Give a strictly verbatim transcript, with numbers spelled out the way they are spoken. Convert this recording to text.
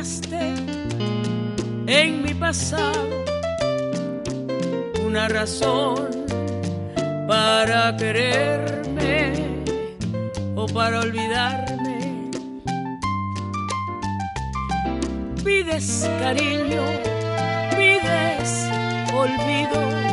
buscaste en mi pasado una razón para quererme o para olvidarme. Pides cariño, pides olvido,